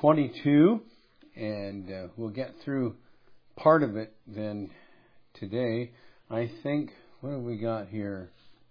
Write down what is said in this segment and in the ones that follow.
22, and we'll get through part of it then today. I think, what have we got here?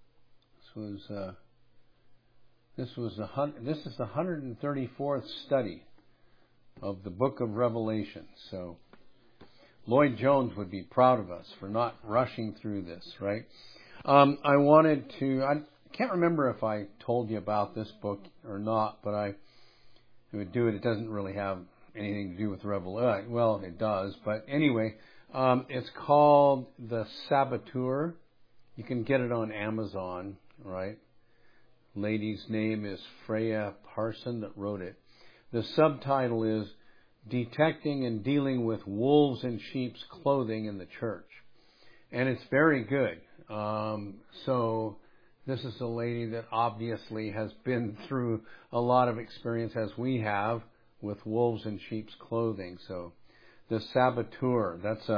This is the 134th study of the book of Revelation. So Lloyd Jones would be proud of us for not rushing through this, right? I can't remember if I told you about this book or not, but I would do it. It doesn't really have anything to do with Revelation. Well, it does, but anyway, it's called The Saboteur. You can get it on Amazon, right? Lady's name is Freya Parson that wrote it. The subtitle is Detecting and Dealing with Wolves in Sheep's Clothing in the Church. And it's very good. So this is a lady that obviously has been through a lot of experience, as we have, with wolves in sheep's clothing. So The Saboteur,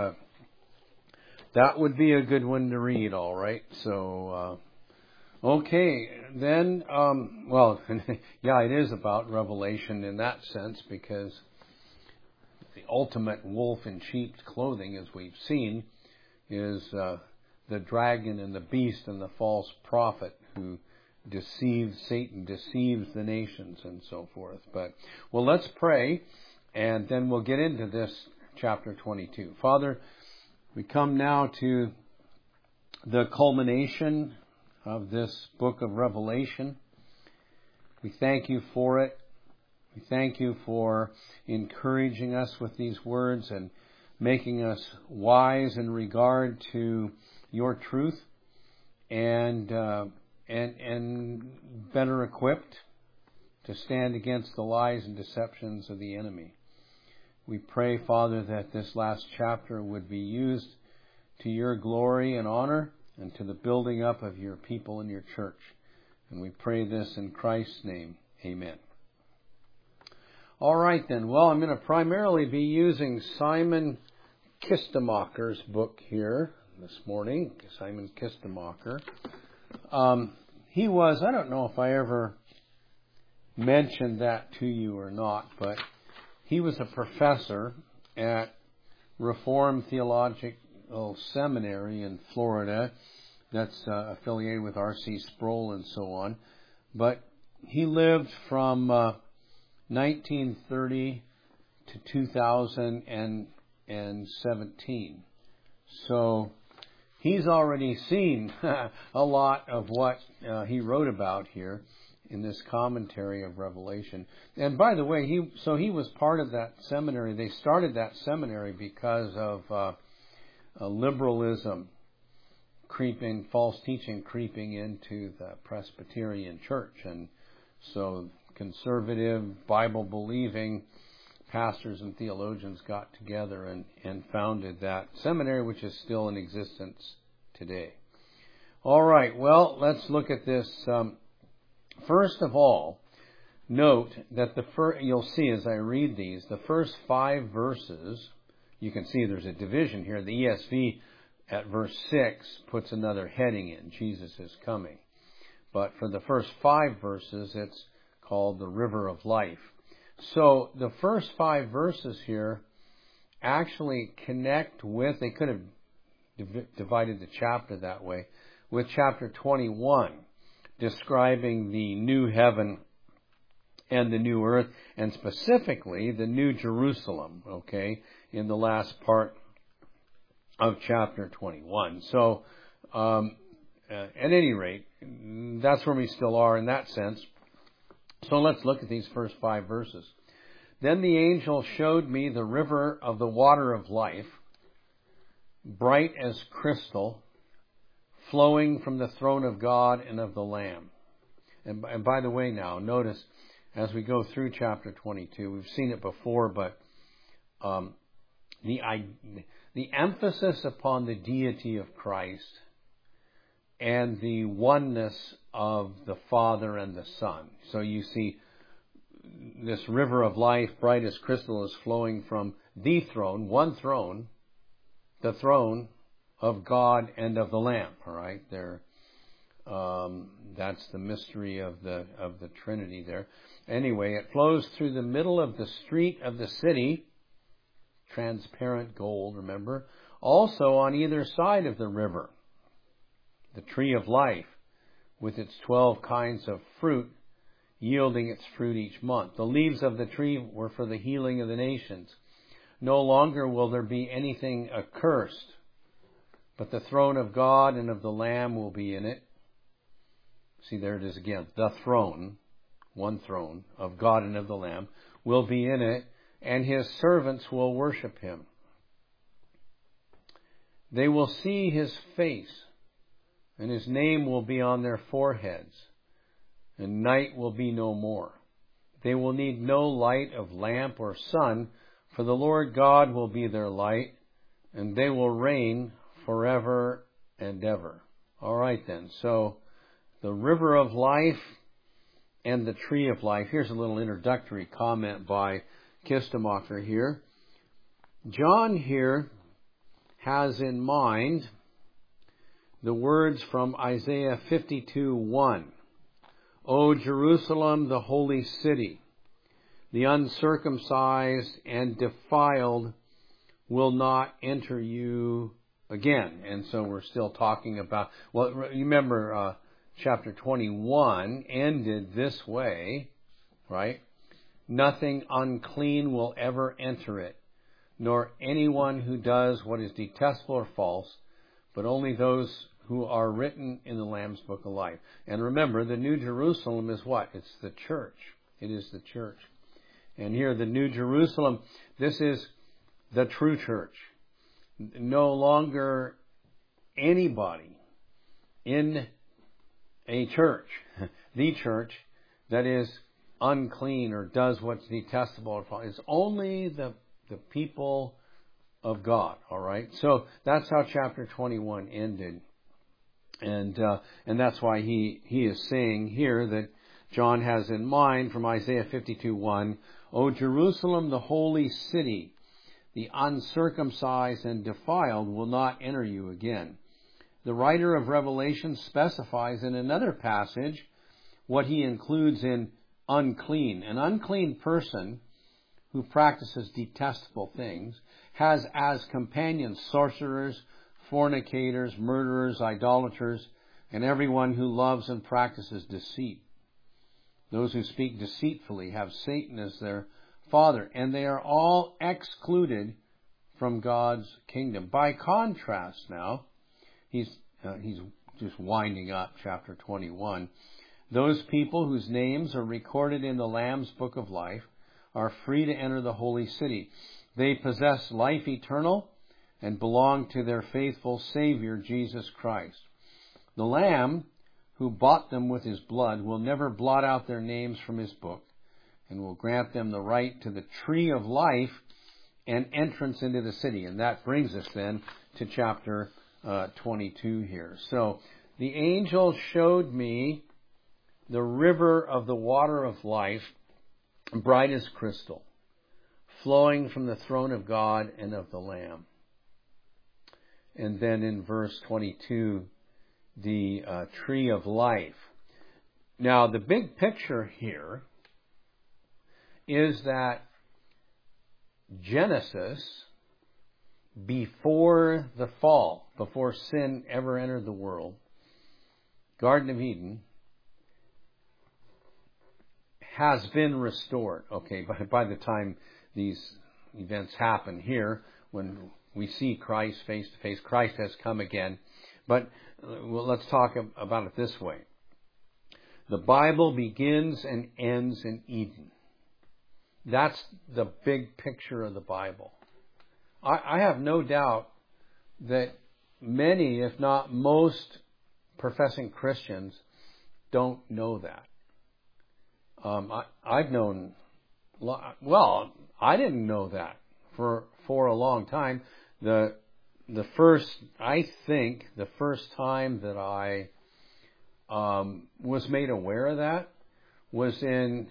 that would be a good one to read, all right? So, okay, then, yeah, it is about Revelation in that sense, because the ultimate wolf in sheep's clothing, as we've seen, is the dragon and the beast and the false prophet who Satan deceives the nations and so forth. But, well, let's pray, and then we'll get into this chapter 22. Father, we come now to the culmination of this book of Revelation. We thank you for it. We thank you for encouraging us with these words and making us wise in regard to your truth and better equipped to stand against the lies and deceptions of the enemy. We pray, Father, that this last chapter would be used to your glory and honor and to the building up of your people in your church. And we pray this in Christ's name. Amen. All right, then. Well, I'm going to primarily be using Simon Kistemacher's book here this morning. Simon Kistemacher. He was, I don't know if I ever mentioned that to you or not, but he was a professor at Reformed Theological Seminary in Florida that's affiliated with R.C. Sproul and so on. But he lived from 1930 to 2017. So he's already seen a lot of what he wrote about here in this commentary of Revelation. And by the way, he was part of that seminary. They started that seminary because of liberalism false teaching creeping into the Presbyterian Church. And so conservative, Bible-believing pastors and theologians got together and founded that seminary, which is still in existence today. All right, well, let's look at this. First of all, note that you'll see as I read these, the first 5 verses, you can see there's a division here. The ESV at verse 6 puts another heading in, Jesus is coming. But for the first 5 verses, it's called the River of Life. So the first 5 verses here actually connect with, they could have divided the chapter that way, with chapter 21, describing the new heaven and the new earth, and specifically the new Jerusalem, okay, in the last part of chapter 21. So, at any rate, that's where we still are in that sense. So let's look at these first 5 verses. Then the angel showed me the river of the water of life, bright as crystal, flowing from the throne of God and of the Lamb. And by the way now, notice as we go through chapter 22, we've seen it before, but the emphasis upon the deity of Christ and the oneness of the Father and the Son. So you see this river of life, bright as crystal, is flowing from the throne, one throne, the throne of God and of the Lamb. All right, they're That's the mystery of the Trinity there. Anyway, it flows through the middle of the street of the city, transparent gold, remember. Also on either side of the river, the tree of life, with its 12 kinds of fruit, yielding its fruit each month. The leaves of the tree were for the healing of the nations. No longer will there be anything accursed, but the throne of God and of the Lamb will be in it. See, there it is again. The throne, one throne, of God and of the Lamb will be in it, and his servants will worship him. They will see his face, and his name will be on their foreheads, and night will be no more. They will need no light of lamp or sun, for the Lord God will be their light, and they will reign forever and ever. All right then, so the river of life and the tree of life. Here's a little introductory comment by Kistemacher here. John here has in mind the words from Isaiah 52:1. O Jerusalem, the holy city, the uncircumcised and defiled will not enter you again. And so we're still talking about, well, remember, chapter 21 ended this way, right? Nothing unclean will ever enter it, nor anyone who does what is detestable or false, but only those who are written in the Lamb's Book of Life. And remember, the New Jerusalem is what? It's the church. It is the church. And here, the New Jerusalem, this is the true church. No longer anybody in a church, the church, that is unclean or does what's detestable or false. It's only the people of God, all right? So that's how chapter 21 ended. And that's why he is saying here that John has in mind from Isaiah 52:1, O Jerusalem, the holy city, the uncircumcised and defiled will not enter you again. The writer of Revelation specifies in another passage what he includes in unclean. An unclean person who practices detestable things has as companions sorcerers, fornicators, murderers, idolaters, and everyone who loves and practices deceit. Those who speak deceitfully have Satan as their father, and they are all excluded from God's kingdom. By contrast now, he's just winding up chapter 21. Those people whose names are recorded in the Lamb's Book of Life are free to enter the holy city. They possess life eternal and belong to their faithful Savior, Jesus Christ. The Lamb, who bought them with his blood, will never blot out their names from his book, and will grant them the right to the tree of life and entrance into the city. And that brings us then to chapter 22 here. So the angel showed me the river of the water of life, bright as crystal, flowing from the throne of God and of the Lamb. And then in verse 22, the tree of life. Now, the big picture here is that Genesis, before the fall, before sin ever entered the world, Garden of Eden has been restored. Okay, by the time these events happen here, when we see Christ face to face, Christ has come again. But let's talk about it this way. The Bible begins and ends in Eden. That's the big picture of the Bible. I have no doubt that many, if not most, professing Christians don't know that. I've known, well, I didn't know that for a long time. The first time that I was made aware of that was in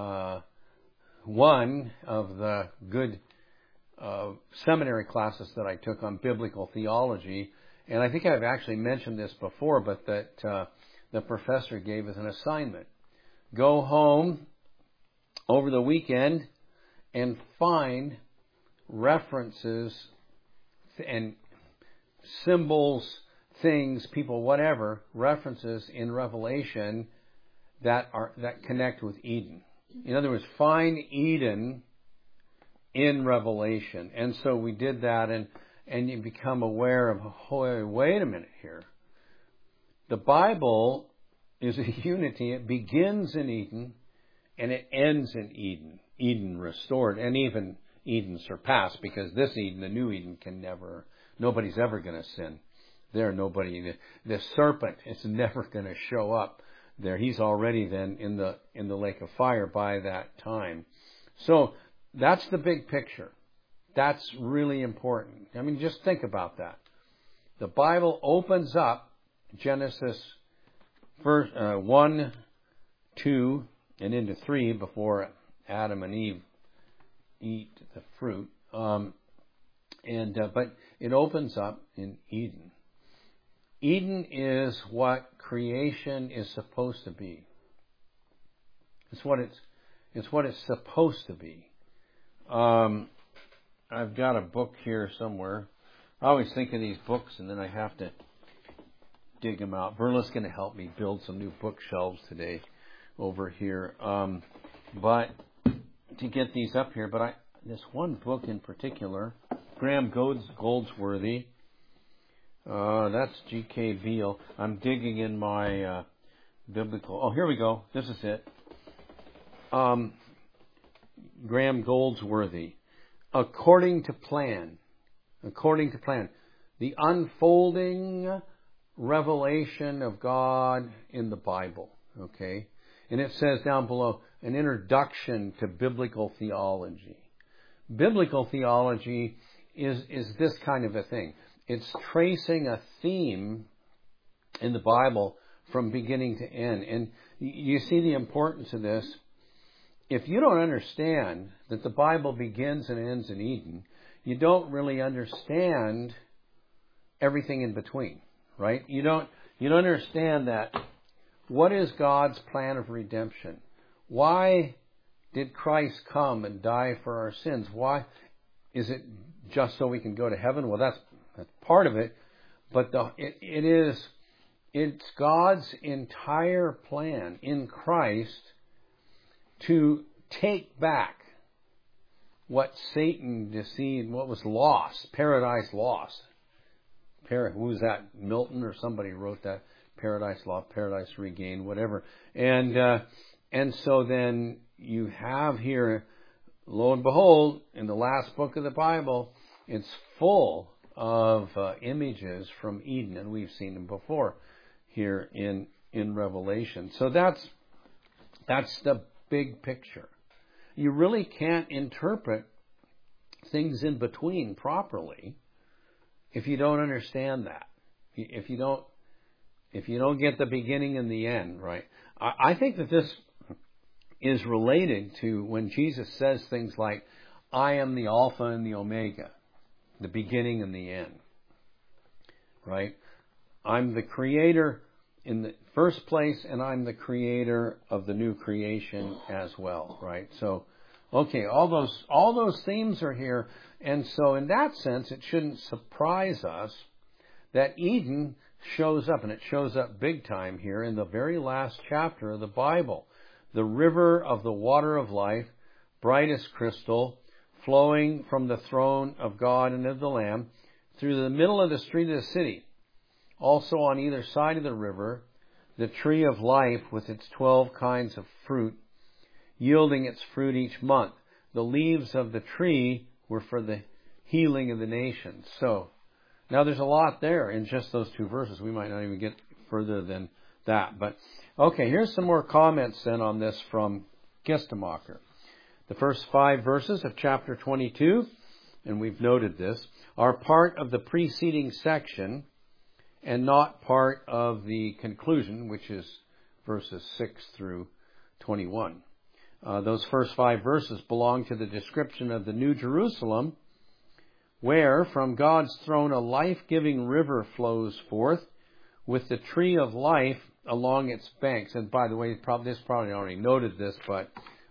one of the good seminary classes that I took on biblical theology. And I think I've actually mentioned this before, but that the professor gave as an assignment. Go home over the weekend and find references and symbols, things, people, whatever, references in Revelation that connect with Eden. In other words, find Eden in Revelation. And so we did that, and you become aware of, oh, wait a minute here. The Bible is a unity. It begins in Eden and it ends in Eden. Eden restored, and even Eden surpassed, because this Eden, the new Eden, nobody's ever going to sin. The serpent is never going to show up there. He's already then in the lake of fire by that time. So that's the big picture. That's really important. I mean, just think about that. The Bible opens up Genesis 1, 2, and into 3 before Adam and Eve eat the fruit. But it opens up in Eden. Eden is what creation is supposed to be. It's what it's supposed to be. I've got a book here somewhere. I always think of these books and then I have to dig them out. Verla's going to help me build some new bookshelves today over here. But to get these up here, this one book in particular, Graham Goldsworthy, that's G.K. Beale. I'm digging in my biblical. Oh, here we go. This is it. Graham Goldsworthy. According to plan. The unfolding revelation of God in the Bible. Okay? And it says down below, an introduction to biblical theology. Biblical theology is this kind of a thing. It's tracing a theme in the Bible from beginning to end. And you see the importance of this. If you don't understand that the Bible begins and ends in Eden, you don't really understand everything in between, right? You don't understand that. What is God's plan of redemption? Why did Christ come and die for our sins? Why? Is it just so we can go to heaven? Well, that's part of it. But it's God's entire plan in Christ to take back what Satan deceived, what was lost, paradise lost. Who was that? Milton or somebody wrote that. Paradise lost, paradise regained, whatever. And so then you have here, lo and behold, in the last book of the Bible, it's full of images from Eden, and we've seen them before here in Revelation. So that's the big picture. You really can't interpret things in between properly if you don't understand that. If you don't get the beginning and the end, right? I think that this is related to when Jesus says things like, I am the Alpha and the Omega, the beginning and the end, right? I'm the creator in the first place, and I'm the creator of the new creation as well, right? So, okay, all those themes are here, and so in that sense, it shouldn't surprise us that Eden shows up, and it shows up big time here in the very last chapter of the Bible. The river of the water of life, bright as crystal, flowing from the throne of God and of the Lamb, through the middle of the street of the city. Also on either side of the river, the tree of life with its 12 kinds of fruit, yielding its fruit each month. The leaves of the tree were for the healing of the nations. So, now there's a lot there in just those two verses. We might not even get further than that. But, okay, here's some more comments then on this from Gestemacher. The first 5 verses of chapter 22, and we've noted this, are part of the preceding section and not part of the conclusion, which is verses 6 through 21. Those first 5 verses belong to the description of the New Jerusalem, where from God's throne a life-giving river flows forth, with the tree of life along its banks. And by the way, this probably already noted this, but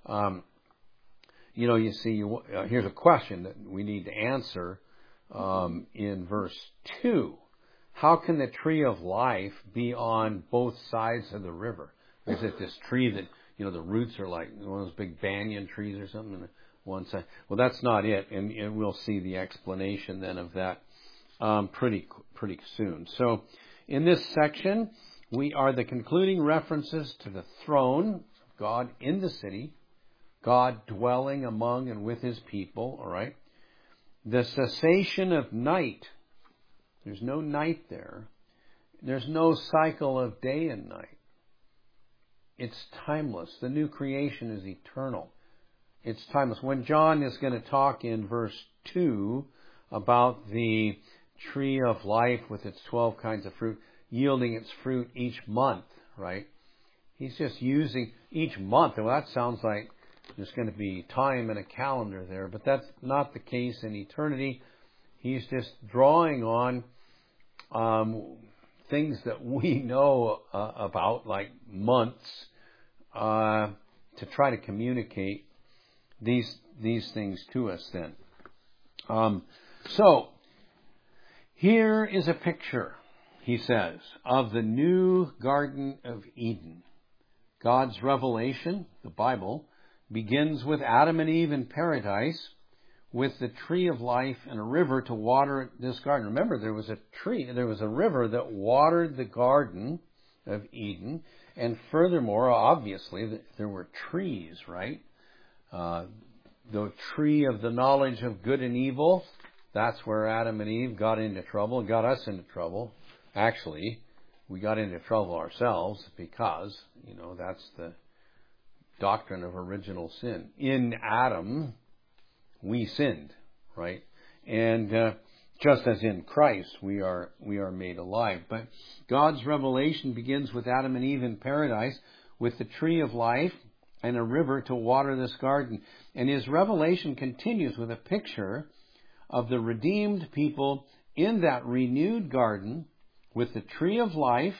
you see, here's a question that we need to answer in verse 2. How can the tree of life be on both sides of the river? Is it this tree that, the roots are like one of those big banyan trees or something on one side? Well, that's not it, and we'll see the explanation then of that pretty soon. So in this section, we are the concluding references to the throne of God in the city, God dwelling among and with his people, all right? The cessation of night. There's no night there. There's no cycle of day and night. It's timeless. The new creation is eternal. It's timeless. When John is going to talk in verse 2 about the tree of life with its 12 kinds of fruit, yielding its fruit each month, right? He's just using each month. Well, that sounds like there's going to be time and a calendar there, but that's not the case in eternity. He's just drawing on things that we know about, like months, to try to communicate these things to us then. So, here is a picture, he says, of the new Garden of Eden. God's revelation, the Bible, begins with Adam and Eve in paradise, with the tree of life and a river to water this garden. Remember, there was a river that watered the Garden of Eden, and furthermore, obviously, there were trees, right? The tree of the knowledge of good and evil, that's where Adam and Eve got into trouble, got us into trouble. Actually, we got into trouble ourselves because, that's the doctrine of original sin. In Adam, we sinned, right? And just as in Christ, we are made alive. But God's revelation begins with Adam and Eve in paradise, with the tree of life and a river to water this garden. And his revelation continues with a picture of the redeemed people in that renewed garden with the tree of life.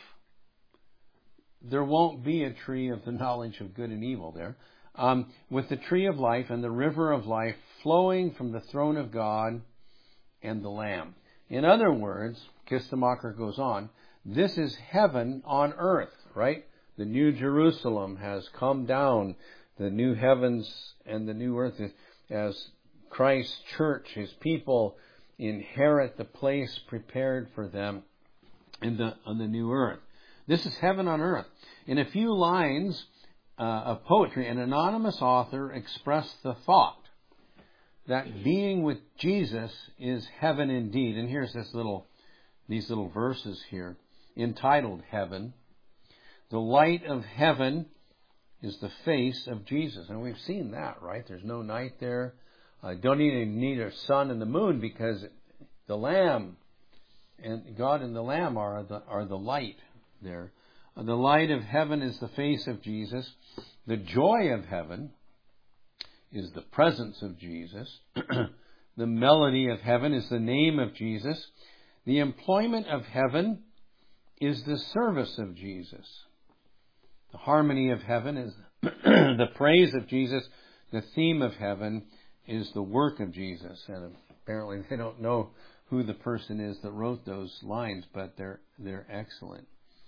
There won't be a tree of the knowledge of good and evil there. With the tree of life and the river of life flowing from the throne of God and the Lamb. In other words, Kistemacher goes on, this is heaven on earth, right? The new Jerusalem has come down, the new heavens and the new earth, as Christ's church, his people, inherit the place prepared for them on the new earth. This is heaven on earth. In a few lines of poetry, an anonymous author expressed the thought that being with Jesus is heaven indeed. And here's these little verses here, entitled Heaven. The light of heaven is the face of Jesus. And we've seen that, right? There's no night there. Don't even need a sun and the moon, because the Lamb and God and the Lamb are the light there. The light of heaven is the face of Jesus. The joy of heaven is the presence of Jesus. The melody of heaven is the name of Jesus. The employment of heaven is the service of Jesus. The harmony of heaven is the praise of Jesus. The theme of heaven is the work of Jesus. And apparently they don't know who the person is that wrote those lines, but they're excellent.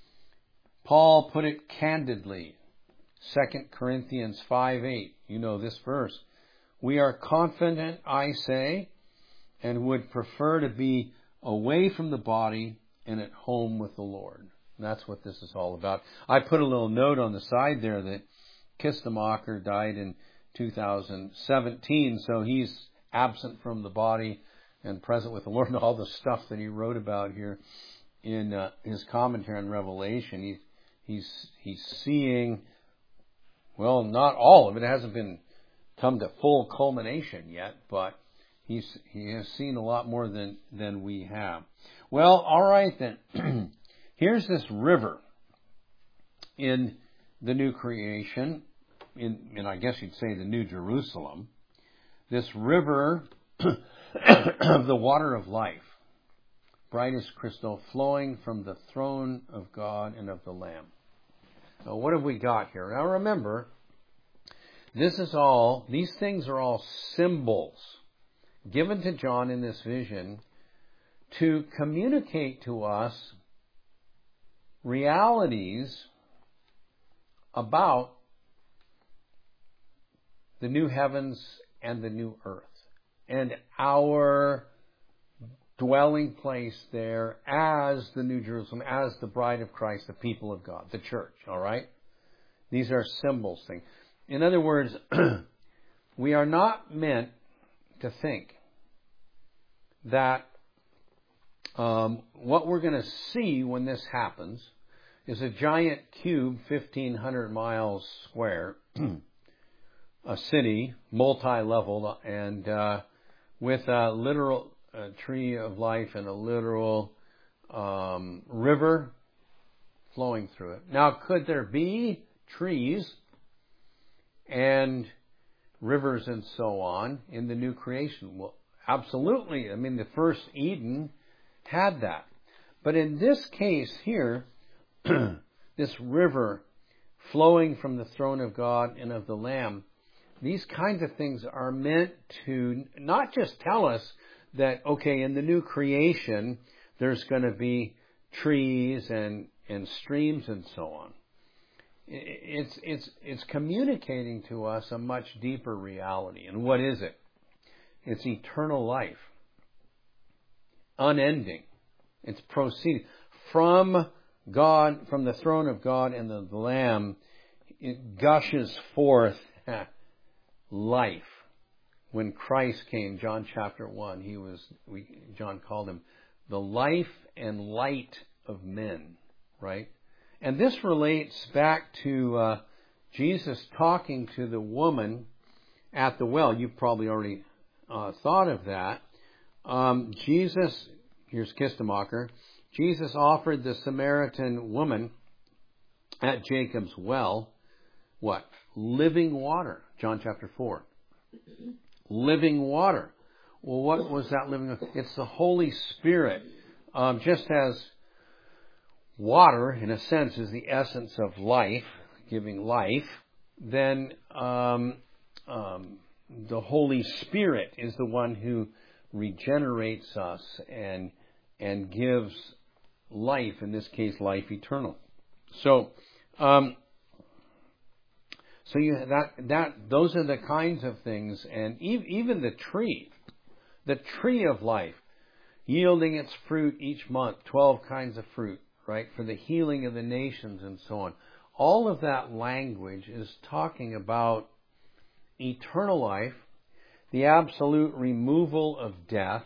Paul put it candidly. 2 Corinthians 5:8. You know this verse. We are confident, I say, and would prefer to be away from the body and at home with the Lord. And that's what this is all about. I put a little note on the side there that Kistemacher died in 2017, so he's absent from the body and present with the Lord, and all the stuff that he wrote about here in his commentary on Revelation. He's seeing, well, not all of it. It hasn't come to full culmination yet, but he has seen a lot more than we have. Well, all right then. Here's this river in the new creation, in I guess you'd say the New Jerusalem. This river of the water of life, bright as crystal, flowing from the throne of God and of the Lamb. what have we got here? Now remember, these things are all symbols given to John in this vision to communicate to us realities about the new heavens and the new earth and our dwelling place there as the New Jerusalem, as the bride of Christ, the people of God, the church, all right? These are symbols things. In other words, we are not meant to think that what we're going to see when this happens is a giant cube, 1,500 miles square, a city, multi-level, and with a literal tree of life and a literal river flowing through it. Now, could there be trees and rivers and so on in the new creation? Well, absolutely. I mean, the first Eden had that. But in this case here, this river flowing from the throne of God and of the Lamb, these kinds of things are meant to not just tell us that, okay, in the new creation, there's going to be trees and streams and so on. It's communicating to us a much deeper reality. And what is it? It's eternal life. Unending. It's proceeding from God, from the throne of God and the Lamb. It gushes forth life. When Christ came, John chapter 1, John called him the life and light of men, right? And this relates back to Jesus talking to the woman at the well. You've probably already thought of that. Jesus, here's Kistemacher, Jesus offered the Samaritan woman at Jacob's well, what? Living water. John chapter 4. Living water. Well, what was that living water? It's the Holy Spirit. Just as water, in a sense, is the essence of life, giving life, then the Holy Spirit is the one who regenerates us and gives life, in this case, life eternal. So those are the kinds of things, and even the tree of life, yielding its fruit each month, 12 kinds of fruit, right, for the healing of the nations and so on. All of that language is talking about eternal life, the absolute removal of death.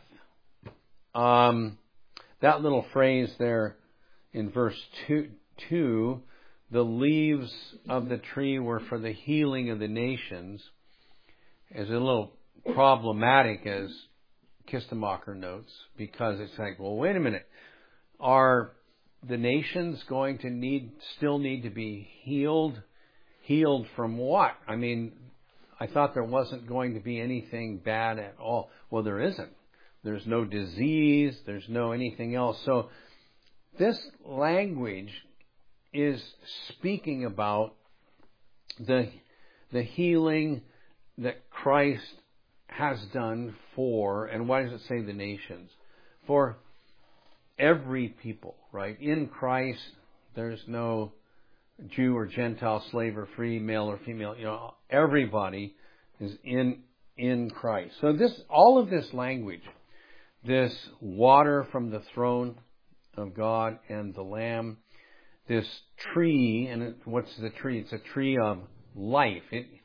That little phrase there in verse 2, the leaves of the tree were for the healing of the nations, is a little problematic, as Kistemacher notes, because it's like, well, wait a minute. Are the nations going to still need to be healed? Healed from what? I mean, I thought there wasn't going to be anything bad at all. Well, there isn't. There's no disease. There's no anything else. So this language is speaking about the healing that Christ has done for, and why does it say the nations? For every people, right? In Christ, there's no Jew or Gentile, slave or free, male or female. Everybody is in Christ. So all of this language, this water from the throne of God and the Lamb, this tree, and what's the tree? It's a tree of life.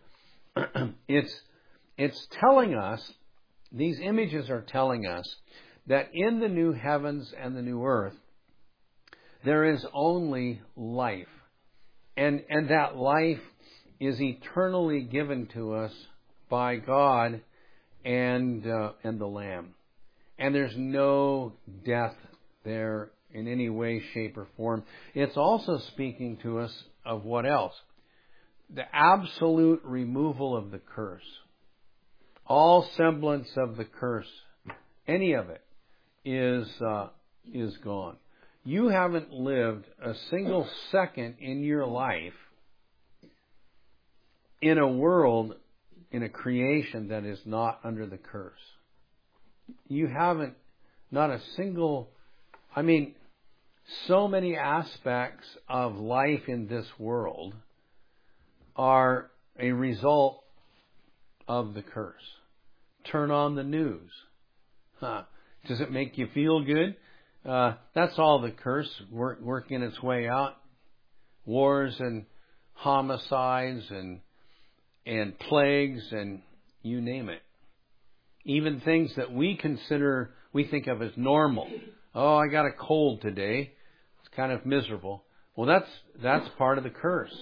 It's telling us, these images are telling us that in the new heavens and the new earth, there is only life. And that life is eternally given to us by God and the Lamb. And there's no death there in any way, shape, or form. It's also speaking to us of what else? The absolute removal of the curse. All semblance of the curse, any of it, is gone. you haven't lived a single second in your life in a world, in a creation that is not under the curse. You haven't, not a single, so many aspects of life in this world are a result of the curse. Turn on the news. Does it make you feel good? That's all the curse working its way out. Wars and homicides and plagues and you name it. Even things that we think of as normal. Oh, I got a cold today. It's kind of miserable. Well, that's part of the curse.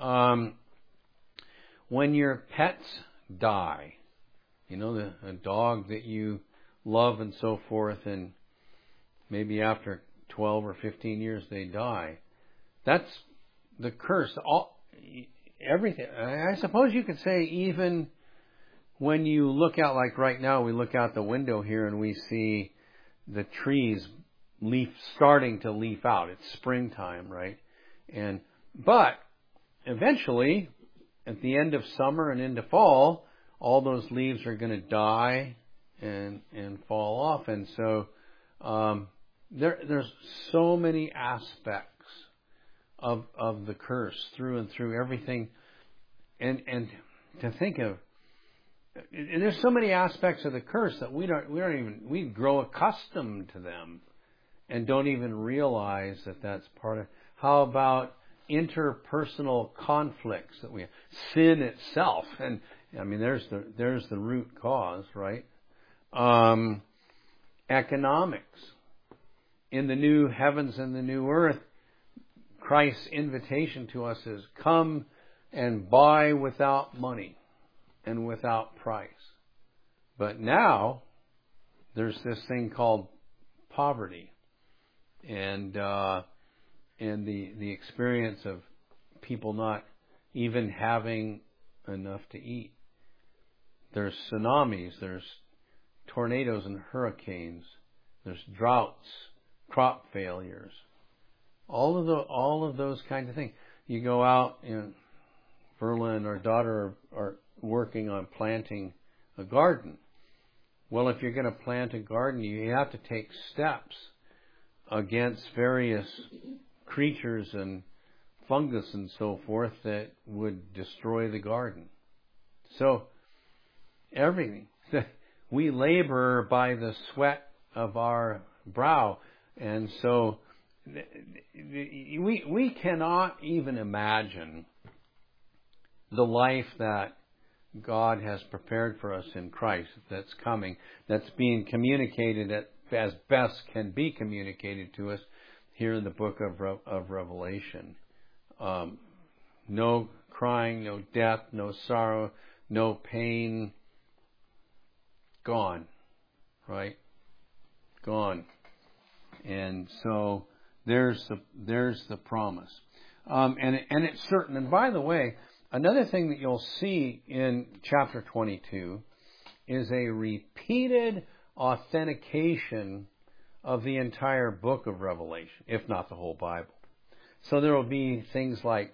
When your pets die, a dog that you love and so forth, and maybe after 12 or 15 years they die. That's the curse. Everything. I suppose you could say even when you look out, like right now, we look out the window here and we see the trees starting to leaf out. It's springtime, right? But eventually, at the end of summer and into fall, all those leaves are going to die and fall off. And so there's so many aspects of the curse through and through everything. And to think of, and there's so many aspects of the curse that we grow accustomed to them and don't even realize that that's part of. How about interpersonal conflicts that we have? Sin itself, and there's the root cause, right? Economics. In the new heavens and the new earth, Christ's invitation to us is come and buy without money and without price. But now there's this thing called poverty, and the experience of people not even having enough to eat. There's tsunamis, there's tornadoes and hurricanes, there's droughts, crop failures, all of those kinds of things. You go out, Verla and our daughter are working on planting a garden. Well, if you're going to plant a garden, you have to take steps against various creatures and fungus and so forth that would destroy the garden. So, everything. We labor by the sweat of our brow. And so, we cannot even imagine the life that God has prepared for us in Christ that's coming, that's being communicated as best can be communicated to us here in the book of Revelation. No crying, no death, no sorrow, no pain. Gone. Right? Gone. And so there's the promise. And it's certain. And by the way, another thing that you'll see in chapter 22 is a repeated authentication of the entire book of Revelation, if not the whole Bible. So there will be things like,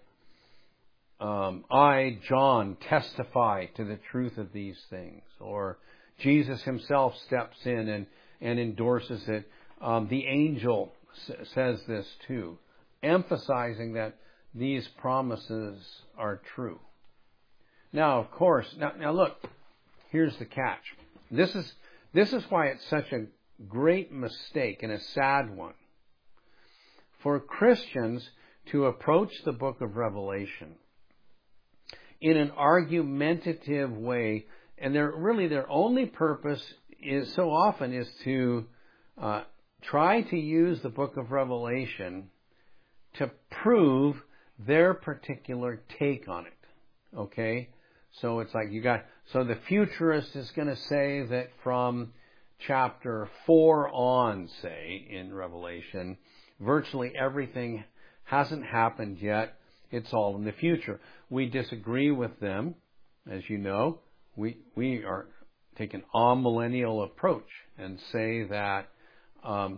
I, John, testify to the truth of these things. Or Jesus himself steps in and endorses it. The angel says this too, emphasizing that these promises are true. Now, of course, now look, here's the catch. This is why it's such a great mistake and a sad one for Christians to approach the book of Revelation in an argumentative way, and their only purpose is so often is to try to use the book of Revelation to prove their particular take on it. Okay? So it's like so the futurist is going to say that from chapter 4 on, say, in Revelation, virtually everything hasn't happened yet. It's all in the future. We disagree with them. As you know, we take an amillennial approach and say that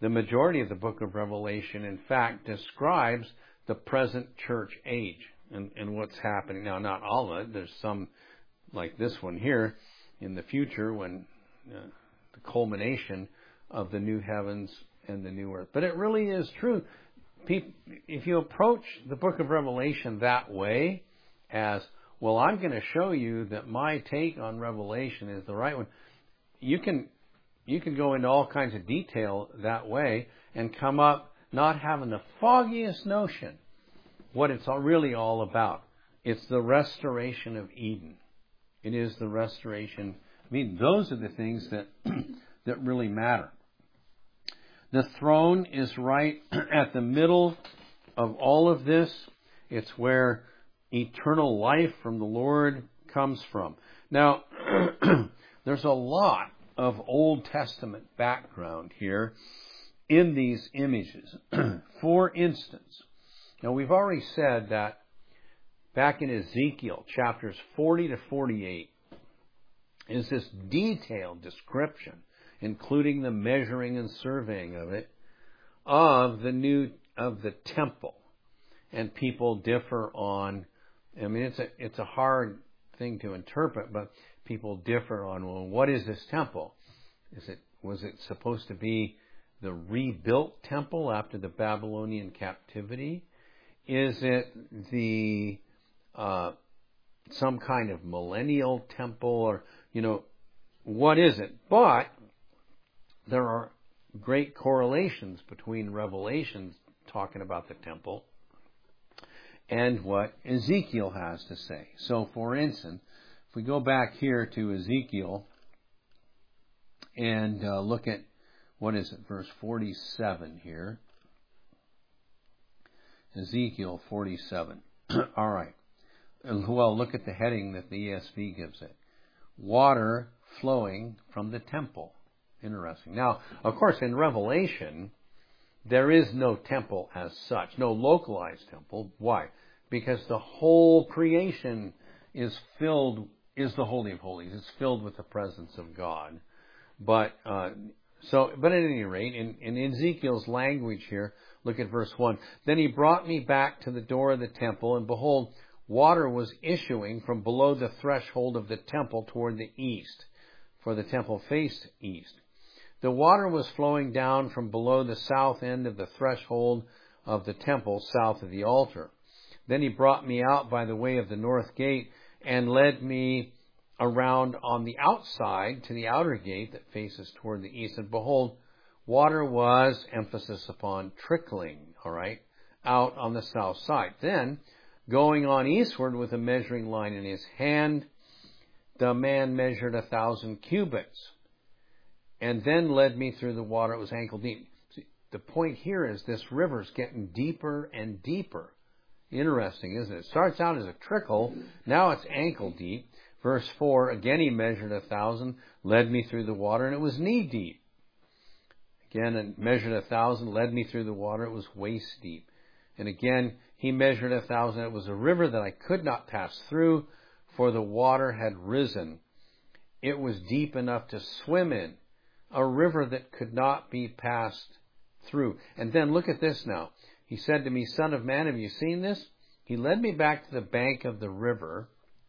the majority of the book of Revelation, in fact, describes the present church age and what's happening. Now, not all of it. There's some, like this one here, in the future when the culmination of the new heavens and the new earth. But it really is true. If you approach the book of Revelation that way, as, well, I'm going to show you that my take on Revelation is the right one, you can go into all kinds of detail that way and come up not having the foggiest notion what it's really all about. It's the restoration of Eden. It is the restoration. I mean, those are the things that that really matter. The throne is right at the middle of all of this. It's where eternal life from the Lord comes from. Now, there's a lot of Old Testament background here in these images. For instance, now we've already said that back in Ezekiel, chapters 40 to 48, is this detailed description, including the measuring and surveying of it, of the temple. And people differ on, I mean, it's a hard thing to interpret, but people differ on, well, what is this temple? Was it supposed to be the rebuilt temple after the Babylonian captivity? Is it the some kind of millennial temple, or what is it? But there are great correlations between Revelations talking about the temple and what Ezekiel has to say. So, for instance, if we go back here to Ezekiel and look at, what is it, verse 47 here. Ezekiel 47. All right. Well, look at the heading that the ESV gives it. Water flowing from the temple. Interesting. Now, of course, in Revelation, there is no temple as such, no localized temple. Why? Because the whole creation is the Holy of Holies. It's filled with the presence of God. But at any rate, in Ezekiel's language here, look at verse 1. Then he brought me back to the door of the temple, and behold, water was issuing from below the threshold of the temple toward the east, for the temple faced east. The water was flowing down from below the south end of the threshold of the temple, south of the altar. Then he brought me out by the way of the north gate and led me around on the outside to the outer gate that faces toward the east. And behold, water was, emphasis upon trickling, all right, out on the south side. Then, going on eastward with a measuring line in his hand, the man measured 1,000 cubits, and then led me through the water. It was ankle deep. See, the point here is this river's getting deeper and deeper. Interesting, isn't it? It starts out as a trickle. Now it's ankle deep. Verse 4, again he measured 1,000, led me through the water, and it was knee deep. Again, and measured 1,000, led me through the water, it was waist deep. And again, he measured 1,000. It was a river that I could not pass through, for the water had risen. It was deep enough to swim in, a river that could not be passed through. And then look at this now. He said to me, Son of man, have you seen this? He led me back to the bank of the river.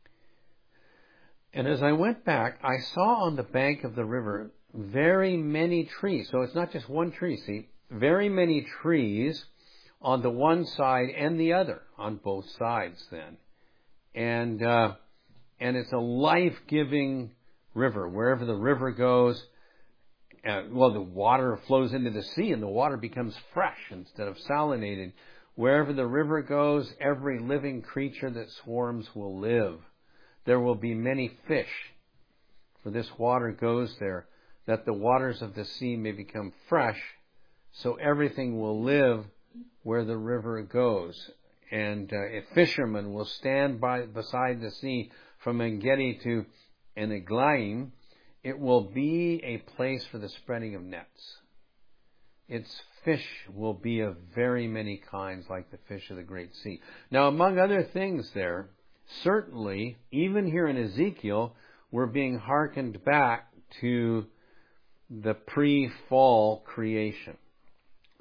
And as I went back, I saw on the bank of the river very many trees. So it's not just one tree, see? Very many trees on the one side and the other, on both sides then. And it's a life-giving river. Wherever the river goes, the water flows into the sea and the water becomes fresh instead of salinated. Wherever the river goes, every living creature that swarms will live. There will be many fish, for this water goes there, that the waters of the sea may become fresh, so everything will live where the river goes. And fishermen will stand beside the sea from En-gedi to En-eglaim. It will be a place for the spreading of nets. Its fish will be of very many kinds, like the fish of the great sea. Now, among other things there, certainly, even here in Ezekiel, we're being hearkened back to the pre-fall creation.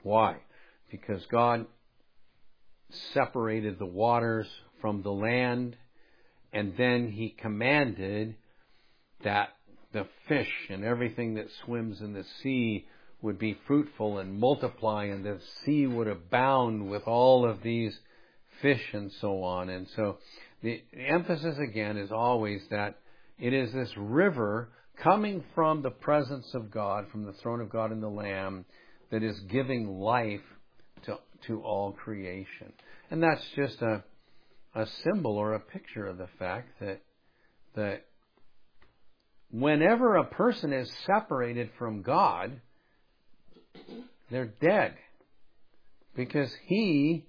Why? Because God separated the waters from the land, and then He commanded that the fish and everything that swims in the sea would be fruitful and multiply, and the sea would abound with all of these fish and so on. And so the emphasis again is always that it is this river coming from the presence of God, from the throne of God and the Lamb, that is giving life to all creation. And that's just a symbol or a picture of the fact that whenever a person is separated from God, they're dead. Because He's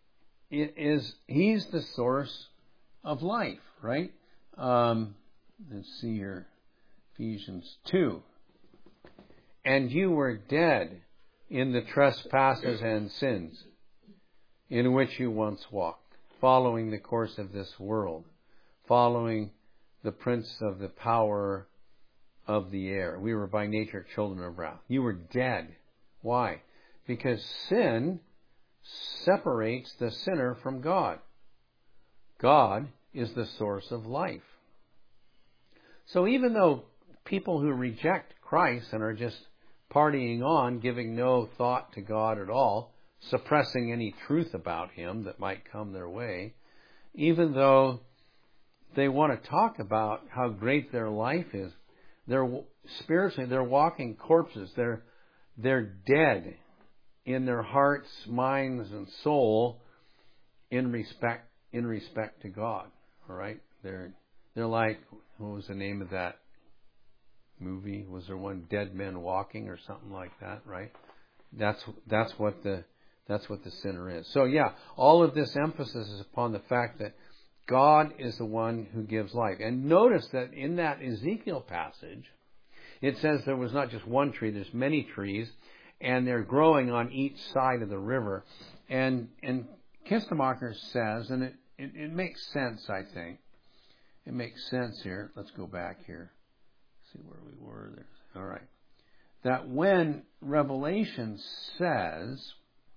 the source of life, right? Let's see here. Ephesians 2. And you were dead in the trespasses and sins in which you once walked, following the course of this world, following the prince of the power of the air. We were by nature children of wrath. You were dead. Why? Because sin separates the sinner from God. God is the source of life. So even though people who reject Christ and are just partying on, giving no thought to God at all, suppressing any truth about Him that might come their way, even though they want to talk about how great their life is, spiritually they're walking corpses. They're dead in their hearts, minds, and soul in respect to God. All right, they're like, what was the name of that movie? Was there one, Dead Men Walking or something like that? Right. That's what the sinner is. So yeah, all of this emphasis is upon the fact that God is the one who gives life. And notice that in that Ezekiel passage, it says there was not just one tree, there's many trees, and they're growing on each side of the river. And Kistemacher says, and it makes sense, I think. It makes sense here. Let's go back here. See where we were there. All right. That when Revelation says,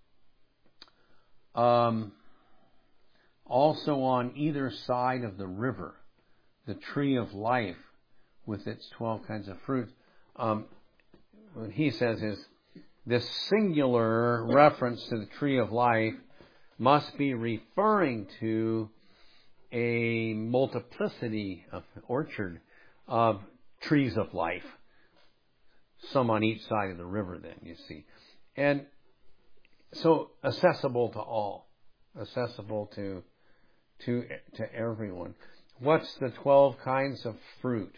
also on either side of the river, the tree of life with its 12 kinds of fruit, what he says is this singular reference to the tree of life must be referring to a multiplicity of orchard of trees of life, some on each side of the river then, you see. And so accessible to all, accessible to everyone. What's the 12 kinds of fruit?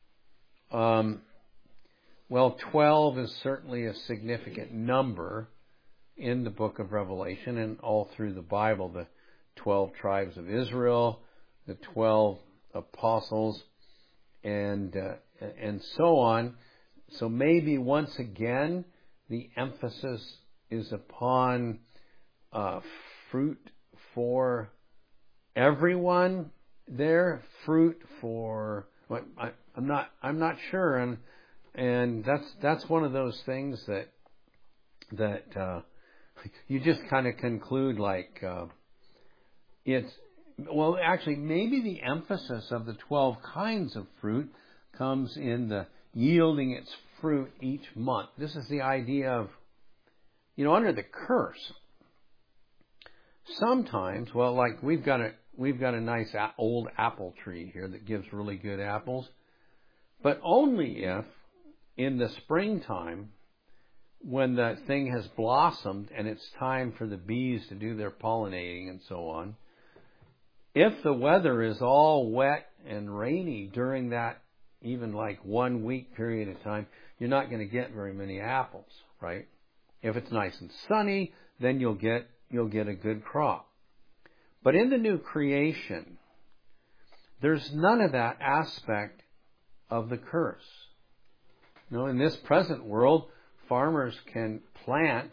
Well, 12 is certainly a significant number in the book of Revelation and all through the Bible. The 12 tribes of Israel, the 12 apostles, and so on. So maybe once again, the emphasis is upon fruit for everyone there. Fruit for I'm not sure, and that's one of those things that you just kind of conclude like it's. Well, actually, maybe the emphasis of the 12 kinds of fruit comes in the yielding its fruit each month. This is the idea of, under the curse. Sometimes, well, like we've got a nice old apple tree here that gives really good apples, but only if in the springtime, when the thing has blossomed and it's time for the bees to do their pollinating and so on, if the weather is all wet and rainy during that even like 1 week period of time, you're not going to get very many apples, right? If it's nice and sunny, then you'll get a good crop. But in the new creation, there's none of that aspect of the curse. In this present world, farmers can plant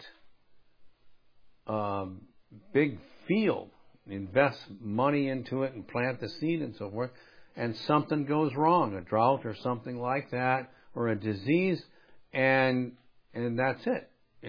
a big field, invest money into it and plant the seed and so forth, and something goes wrong, a drought or something like that, or a disease, and that's it.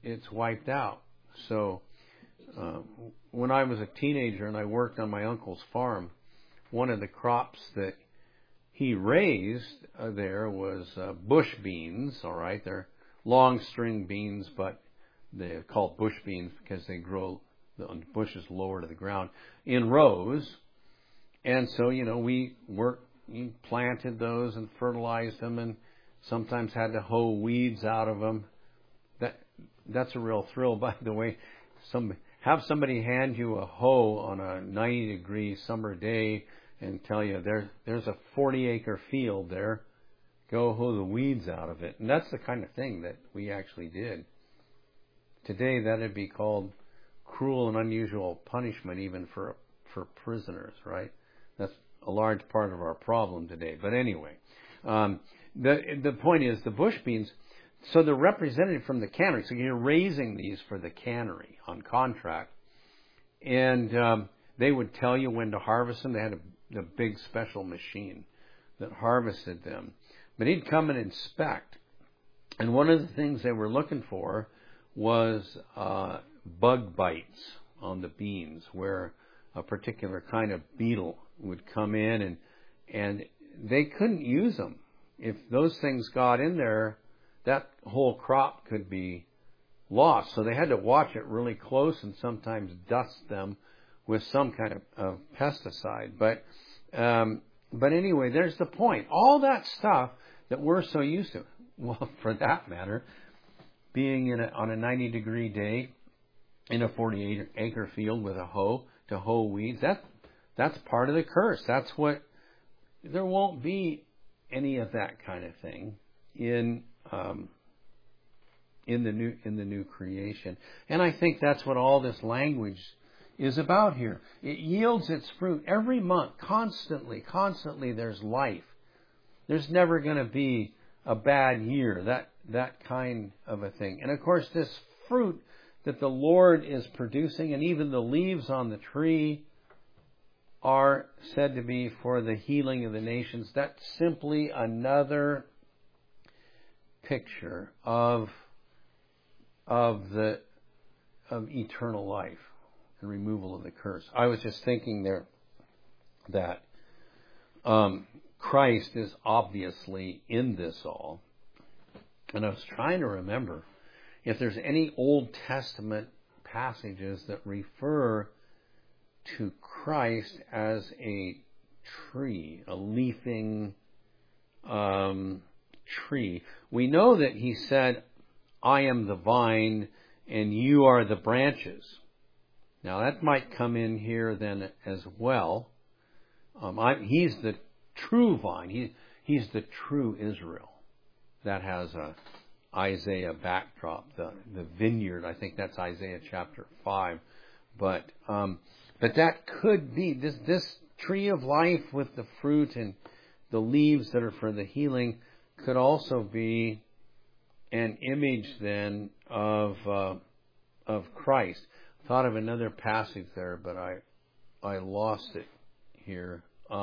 it's wiped out. So when I was a teenager and I worked on my uncle's farm, one of the crops that he raised there was bush beans. All right, they're long string beans, but they're called bush beans because they grow the bushes lower to the ground in rows. And so, we planted those and fertilized them, and sometimes had to hoe weeds out of them. That's a real thrill, by the way. Have somebody hand you a hoe on a 90-degree summer day and tell you there's a 40-acre field there. Go hoe the weeds out of it. And that's the kind of thing that we actually did. Today, that'd be called cruel and unusual punishment, even for prisoners, right? That's a large part of our problem today. But anyway, the point is the bush beans. So they're represented from the cannery. So you're raising these for the cannery on contract, and they would tell you when to harvest them. They had a big special machine that harvested them. But he'd come and inspect, and one of the things they were looking for was bug bites on the beans, where a particular kind of beetle would come in, and they couldn't use them. If those things got in there, that whole crop could be lost. So they had to watch it really close and sometimes dust them with some kind of pesticide. But anyway, there's the point. All that stuff that we're so used to, well, for that matter, being on a 90-degree day in a 48-acre field with a hoe to hoe weeds, that's part of the curse. That's what, there won't be any of that kind of thing in the new creation. And I think that's what all this language is about here. It yields its fruit every month, constantly there's life. There's never going to be a bad year, that kind of a thing. And of course, this fruit that the Lord is producing, and even the leaves on the tree, are said to be for the healing of the nations. That's simply another picture of eternal life and removal of the curse. I was just thinking there that Christ is obviously in this all. And I was trying to remember if there's any Old Testament passages that refer to Christ as a tree, a leafing tree. We know that he said, I am the vine and you are the branches. Now that might come in here then as well. He's the true vine. He's the true Israel. That has a Isaiah backdrop. The vineyard, I think that's Isaiah chapter 5. But that could be this tree of life with the fruit and the leaves that are for the healing could also be an image then of Christ. Thought of another passage there, but I lost it here.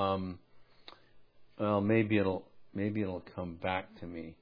Well, maybe it'll come back to me.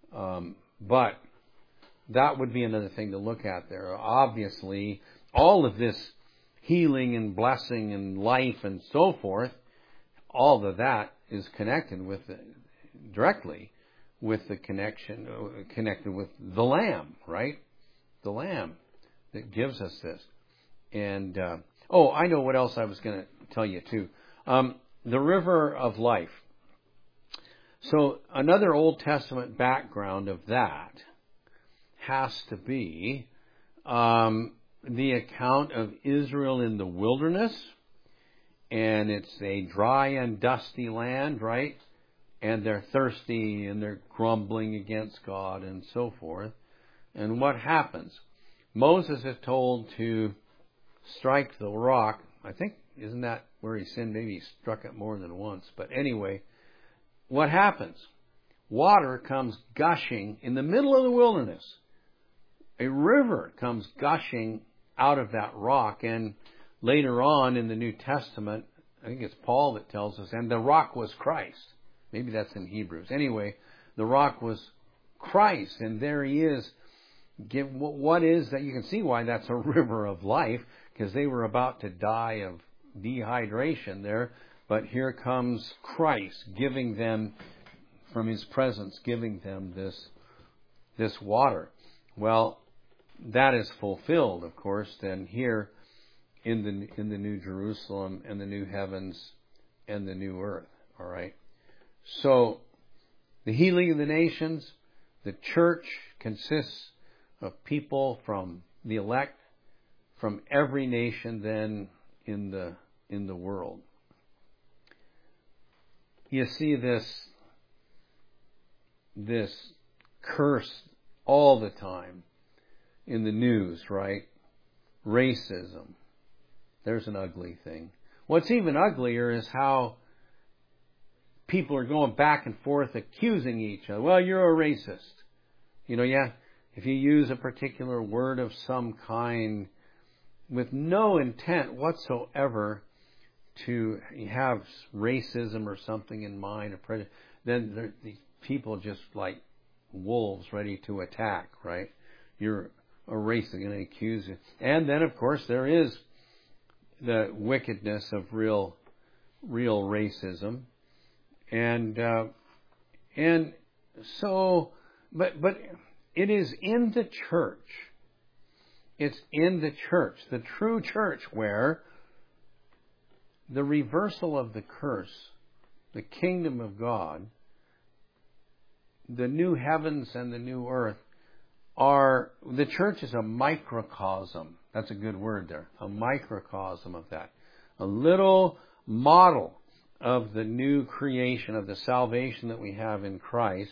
But that would be another thing to look at there. Obviously, all of this healing and blessing and life and so forth, all of that is connected with directly with the connected with the Lamb, right? The Lamb that gives us this. And I know what else I was going to tell you too. The river of life. So another Old Testament background of that has to be the account of Israel in the wilderness, and it's a dry and dusty land, right? And they're thirsty and they're grumbling against God and so forth. And what happens? Moses is told to strike the rock. I think, isn't that where he sinned? Maybe he struck it more than once. But anyway, what happens? Water comes gushing in the middle of the wilderness. A river comes gushing out of that rock. And later on in the New Testament, I think it's Paul that tells us, and the rock was Christ. Maybe that's in Hebrews. Anyway, the rock was Christ, and there he is, what is that? You can see why that's a river of life, because they were about to die of dehydration there. But here comes Christ giving them, from His presence, giving them this water. Well, that is fulfilled, of course, then here in the New Jerusalem and the new heavens and the new earth. All right. So the healing of the nations, the church consists of people from the elect, from every nation then in the world. You see this curse all the time in the news, right? Racism. There's an ugly thing. What's even uglier is how people are going back and forth accusing each other. Well, you're a racist. If you use a particular word of some kind with no intent whatsoever to have racism or something in mind, or prejudice, then the people just like wolves ready to attack, right? You're a racist, they're going to accuse you. And then, of course, there is the wickedness of real racism. And so, but it is in the church. It's in the church, the true church, where the reversal of the curse, the kingdom of God, the new heavens and the new earth the church is a microcosm. That's a good word there. A microcosm of that. A little model of the new creation, of the salvation that we have in Christ.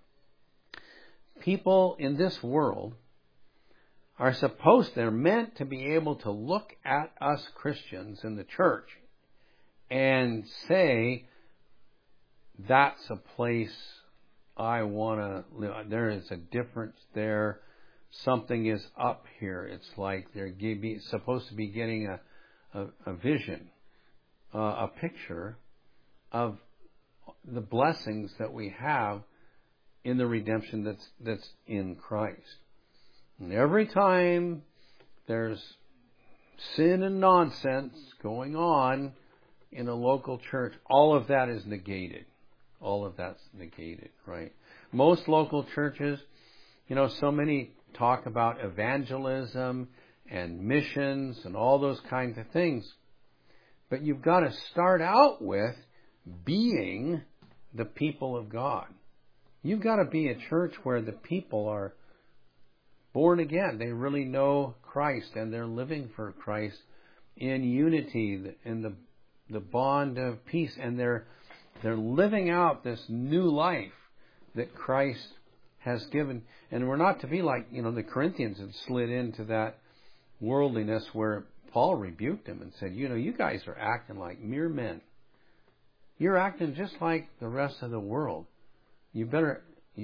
People in this world they're meant to be able to look at us Christians in the church and say, that's a place I want to live. There is a difference there. Something is up here. It's like they're supposed to be getting a vision, a picture of the blessings that we have in the redemption that's in Christ. And every time there's sin and nonsense going on in a local church, all of that is negated. All of that's negated, right? Most local churches, so many talk about evangelism and missions and all those kinds of things. But you've got to start out with being the people of God. You've got to be a church where the people are born again. They really know Christ and they're living for Christ in unity, in the bond of peace, and they're living out this new life that Christ has given. And we're not to be like, the Corinthians had slid into that worldliness where Paul rebuked them and said, you guys are acting like mere men. You're acting just like the rest of the world. You better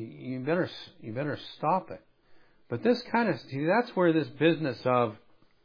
stop it. But this that's where this business of,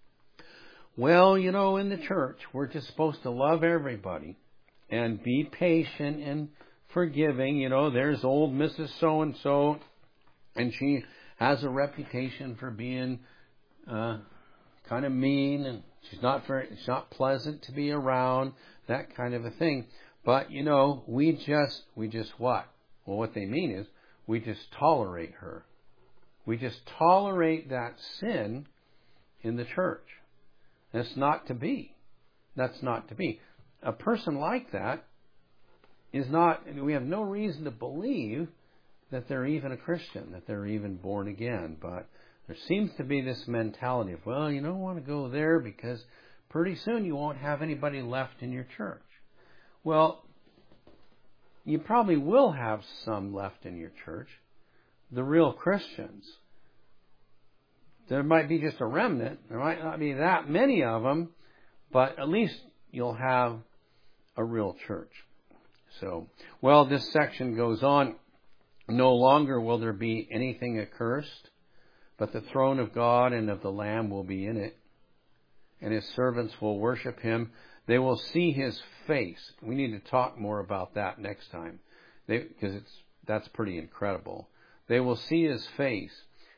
in the church, we're just supposed to love everybody and be patient and forgiving. There's old Mrs. So-and-so, and she has a reputation for being kind of mean, and she's not pleasant to be around, that kind of a thing. But, we just what? Well, what they mean is we just tolerate her. We just tolerate that sin in the church. That's not to be. That's not to be. A person like that is not, we have no reason to believe that they're even a Christian, that they're even born again. But there seems to be this mentality of, you don't want to go there because pretty soon you won't have anybody left in your church. Well, you probably will have some left in your church, the real Christians. There might be just a remnant. There might not be that many of them, but at least you'll have a real church. So, this section goes on. No longer will there be anything accursed, but the throne of God and of the Lamb will be in it, and His servants will worship Him. They will see His face. We need to talk more about that next time, because that's pretty incredible. They will see His face,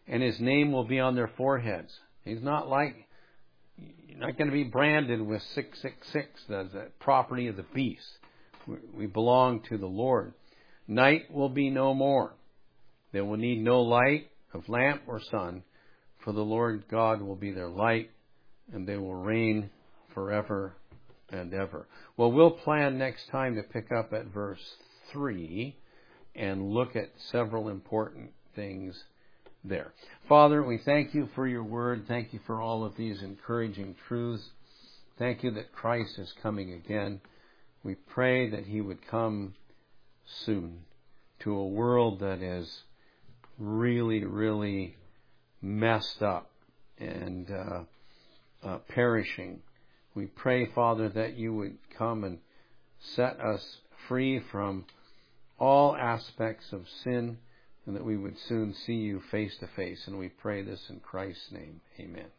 and His name will be on their foreheads. He's not going to be branded with 666, the property of the beast. We belong to the Lord. Night will be no more. They will need no light of lamp or sun, for the Lord God will be their light, and they will reign forever and ever. Well, we'll plan next time to pick up at verse 3 and look at several important things there. Father, we thank you for your word. Thank you for all of these encouraging truths. Thank you that Christ is coming again. We pray that He would come soon to a world that is really, really messed up and perishing. We pray, Father, that you would come and set us free from all aspects of sin, and that we would soon see you face to face. And we pray this in Christ's name. Amen.